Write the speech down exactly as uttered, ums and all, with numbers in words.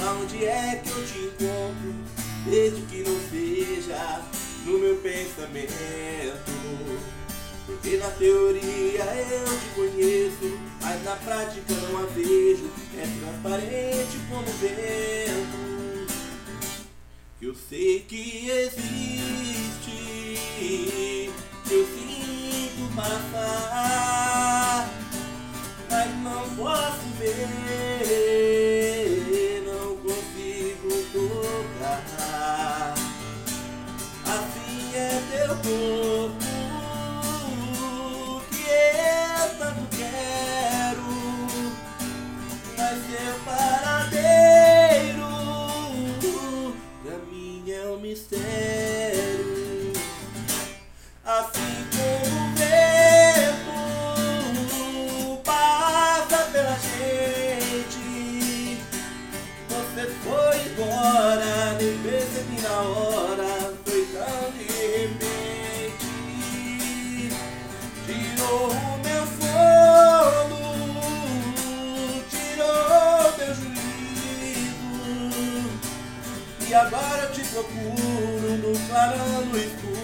Aonde é que eu te encontro, desde que não seja no meu pensamento? Porque na teoria eu te conheço, mas na prática não a vejo. É transparente como o vento, que eu sei que existe, que eu sinto passar, mas não posso ver, não consigo tocar. Assim é teu corpo, que eu tanto quero, mas seu paradeiro pra mim é um mistério. Assim como o vento passa pela gente, você foi embora, nem percebi na hora, foi tão de repente. Tirou o meu sono, tirou meu juízo, e agora eu te procuro no clarão, no escuro.